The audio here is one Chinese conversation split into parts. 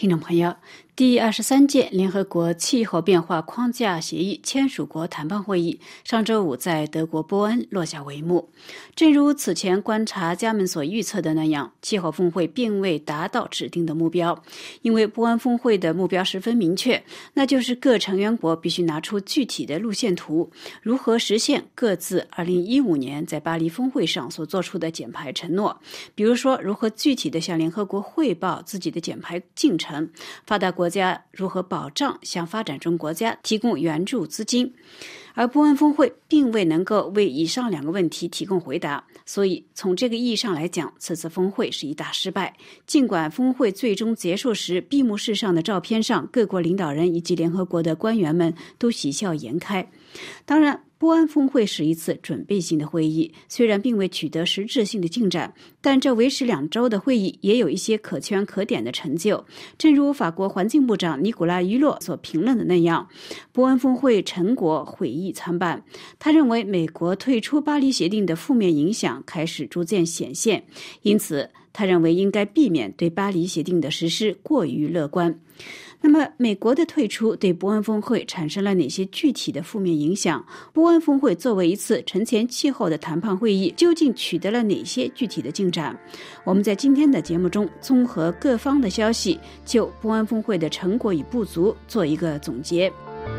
听众朋友，第23届联合国气候变化框架协议签署国谈判会议上周五在德国波恩落下帷幕。正如此前观察家们所预测的那样，气候峰会并未达到指定的目标，因为波恩峰会的目标十分明确，那就是各成员国必须拿出具体的路线图，如何实现各自2015年在巴黎峰会上所做出的减排承诺，比如说如何具体地向联合国汇报自己的减排进程，发达国家如何保障向发展中国家提供援助资金。而波恩峰会并未能够为以上两个问题提供回答，所以从这个意义上来讲，此次峰会是一大失败。尽管峰会最终结束时，闭幕式上的照片上，各国领导人以及联合国的官员们都喜笑颜开。当然，波恩峰会是一次准备性的会议，虽然并未取得实质性的进展，但这为时2周的会议也有一些可圈可点的成就。正如法国环境部长尼古拉·于洛所评论的那样，波恩峰会成果毁誉参半。他认为美国退出巴黎协定的负面影响开始逐渐显现，因此他认为应该避免对巴黎协定的实施过于乐观。那么美国的退出对波恩峰会产生了哪些具体的负面影响？波恩峰会作为一次承前气候的谈判会议，究竟取得了哪些具体的进展？我们在今天的节目中综合各方的消息，就波恩峰会的成果与不足做一个总结。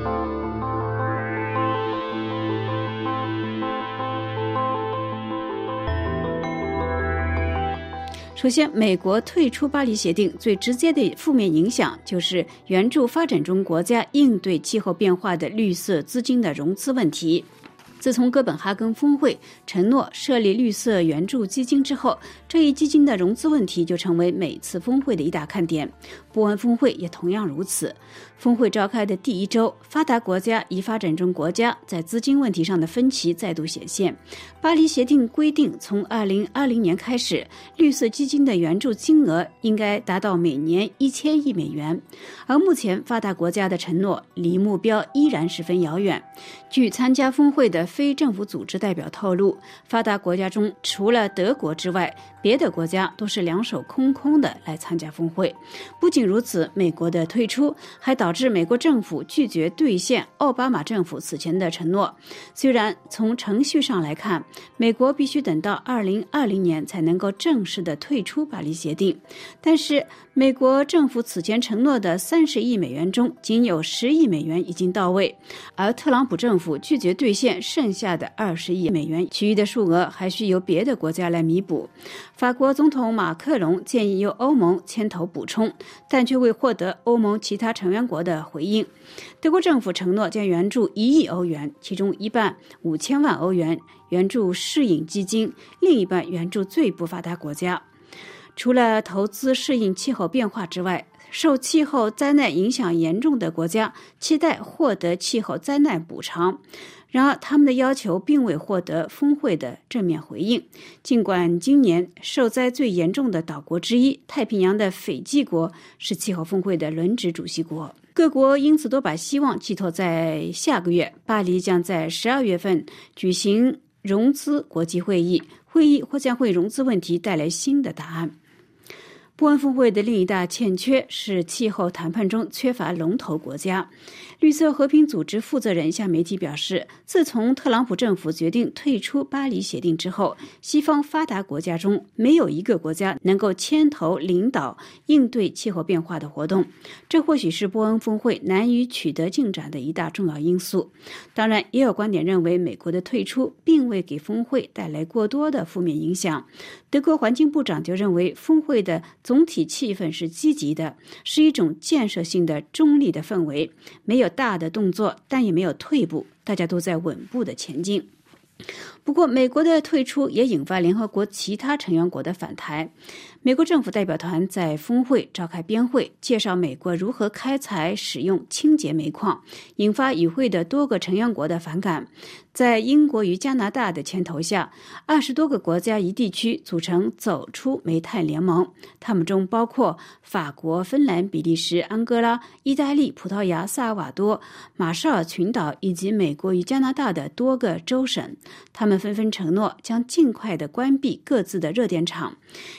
首先，美国退出巴黎协定最直接的负面影响就是援助发展中国家应对气候变化的绿色资金的融资问题。自从哥本哈根峰会承诺设立绿色援助基金之后，这一基金的融资问题就成为每次峰会的一大看点。波恩峰会也同样如此。峰会召开的第1周，发达国家与发展中国家在资金问题上的分歧再度显现。巴黎协定规定，从2020年开始，绿色基金的援助金额应该达到每年1000亿美元，而目前发达国家的承诺离目标依然十分遥远。据参加峰会的非政府组织代表透露，发达国家中除了德国之外，别的国家都是两手空空的来参加峰会。不仅如此，美国的退出还导致美国政府拒绝兑现奥巴马政府此前的承诺。虽然从程序上来看，美国必须等到2020年才能够正式的退出巴黎协定，但是美国政府此前承诺的30亿美元中，仅有10亿美元已经到位，而特朗普政府拒绝兑现剩下的20亿美元，其余的数额还需由别的国家来弥补。法国总统马克龙建议由欧盟牵头补充，但却未获得欧盟其他成员国的回应。德国政府承诺将援助1亿欧元，其中一半5000万欧元援助适应基金，另一半援助最不发达国家。除了投资适应气候变化之外，受气候灾难影响严重的国家期待获得气候灾难补偿，然而他们的要求并未获得峰会的正面回应。尽管今年受灾最严重的岛国之一太平洋的斐济国是气候峰会的轮值主席国，各国因此都把希望寄托在下个月巴黎将在12月份举行融资国际会议或将会融资问题带来新的答案。波恩峰会的另一大欠缺是气候谈判中缺乏龙头国家。绿色和平组织负责人向媒体表示，自从特朗普政府决定退出巴黎协定之后，西方发达国家中没有一个国家能够牵头领导应对气候变化的活动，这或许是波恩峰会难以取得进展的一大重要因素。当然，也有观点认为美国的退出并未给峰会带来过多的负面影响。德国环境部长就认为，峰会的总体气氛是积极的，是一种建设性的中立的氛围，没有大的动作，但也没有退步，大家都在稳步的前进。不过，美国的退出也引发联合国其他成员国的反弹。美国政府代表团在峰会召开编会，介绍美国如何开采使用清洁煤矿，引发与会的多个成员国的反感。在英国与加拿大的牵头下，20多个国家与地区组成走出煤炭联盟，他们中包括法国、芬兰、比利时、安哥拉、意大利、葡萄牙、萨尔瓦多、马绍尔群岛以及美国与加拿大的多个州省。他们纷纷承诺将尽快的关闭各自的热电厂。遗憾的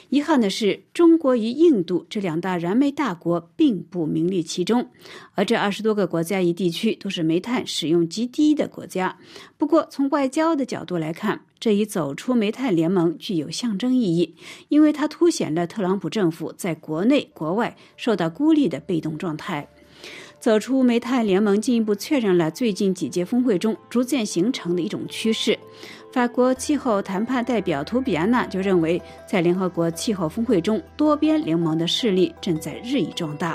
是，中国与印度这两大燃煤大国并不名列其中，而这20多个国家与地区都是煤炭使用极低的国家。不过，从外交的角度来看，这一走出煤炭联盟具有象征意义，因为它凸显了特朗普政府在国内国外受到孤立的被动状态。走出煤炭联盟进一步确认了最近几届峰会中逐渐形成的一种趋势。法国气候谈判代表图比安娜就认为，在联合国气候峰会中，多边联盟的势力正在日益壮大。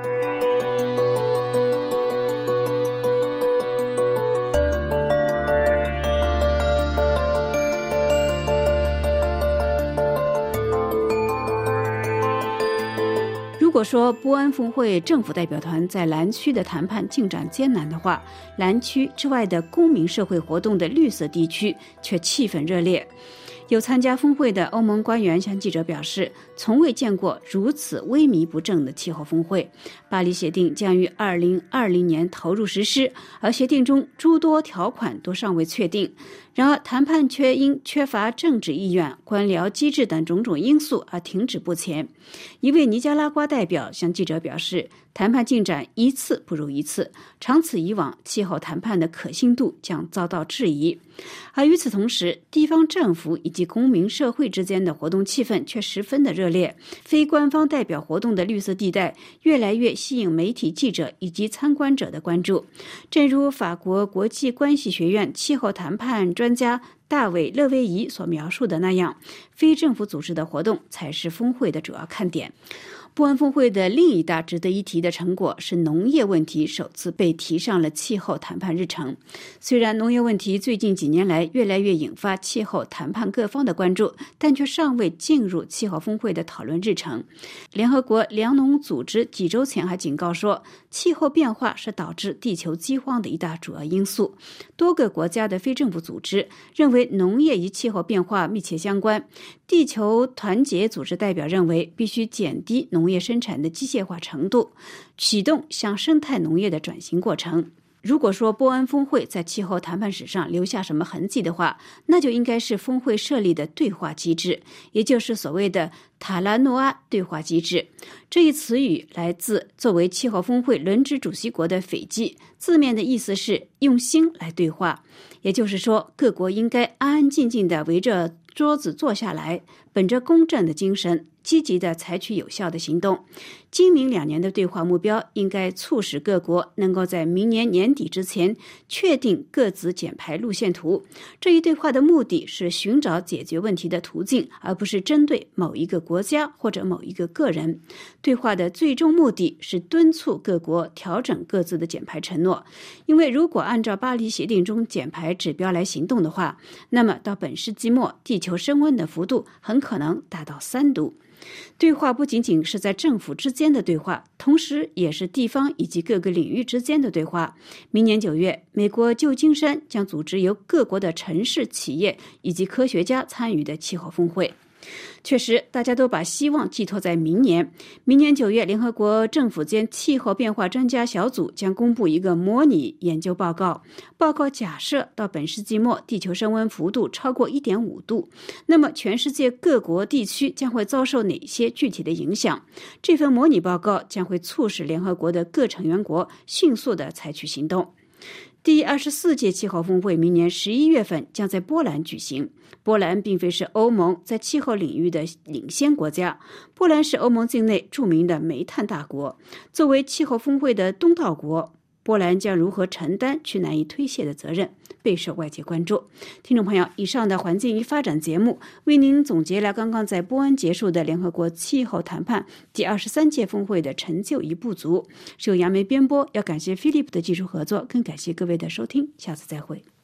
如果说波恩峰会政府代表团在蓝区的谈判进展艰难的话，蓝区之外的公民社会活动的绿色地区却气氛热烈。有参加峰会的欧盟官员向记者表示，从未见过如此萎靡不振的气候峰会。巴黎协定将于2020年投入实施，而协定中诸多条款都尚未确定。然而，谈判却因缺乏政治意愿、官僚机制等种种因素而停止不前。一位尼加拉瓜代表向记者表示，谈判进展一次不如一次，长此以往，气候谈判的可信度将遭到质疑。而与此同时，地方政府以及公民社会之间的活动气氛却十分的热烈。非官方代表活动的绿色地带越来越吸引媒体记者以及参观者的关注。正如法国国际关系学院气候谈判专家大卫·勒维仪所描述的那样，非政府组织的活动才是峰会的主要看点。波恩峰会的另一大值得一提的成果是农业问题首次被提上了气候谈判日程。虽然农业问题最近几年来越来越引发气候谈判各方的关注，但却尚未进入气候峰会的讨论日程。联合国粮农组织几周前还警告说，气候变化是导致地球饥荒的一大主要因素。多个国家的非政府组织认为农业与气候变化密切相关。地球团结组织代表认为，必须减低农业生产的机械化程度，启动向生态农业的转型过程。如果说波恩峰会在气候谈判史上留下什么痕迹的话，那就应该是峰会设立的对话机制，也就是所谓的塔拉诺阿对话机制。这一词语来自作为气候峰会轮值主席国的斐济，字面的意思是用心来对话，也就是说，各国应该安安静静地围着桌子坐下来，本着公正的精神，积极地采取有效的行动。今明2年的对话目标应该促使各国能够在明年年底之前确定各自减排路线图。这一对话的目的是寻找解决问题的途径，而不是针对某一个国家或者某一个个人。对话的最终目的是敦促各国调整各自的减排承诺，因为如果按照巴黎协定中减排指标来行动的话，那么到本世纪末，地球升温的幅度很可能达到3度。对话不仅仅是在政府之间的对话，同时也是地方以及各个领域之间的对话。明年9月，美国旧金山将组织由各国的城市、企业以及科学家参与的气候峰会。确实，大家都把希望寄托在明年。明年9月，联合国政府间气候变化专家小组将公布一个模拟研究报告。报告假设到本世纪末，地球升温幅度超过 1.5 度，那么全世界各国地区将会遭受哪些具体的影响？这份模拟报告将会促使联合国的各成员国迅速地采取行动。第24届气候峰会明年11月份将在波兰举行。波兰并非是欧盟在气候领域的领先国家，波兰是欧盟境内著名的煤炭大国。作为气候峰会的东道国，波兰将如何承担其难以推卸的责任，备受外界关注。听众朋友，以上的环境与发展节目为您总结了刚刚在波恩结束的联合国气候谈判第23届峰会的成就与不足，是由杨梅编播。要感谢 Philip 的技术合作，更感谢各位的收听，下次再会。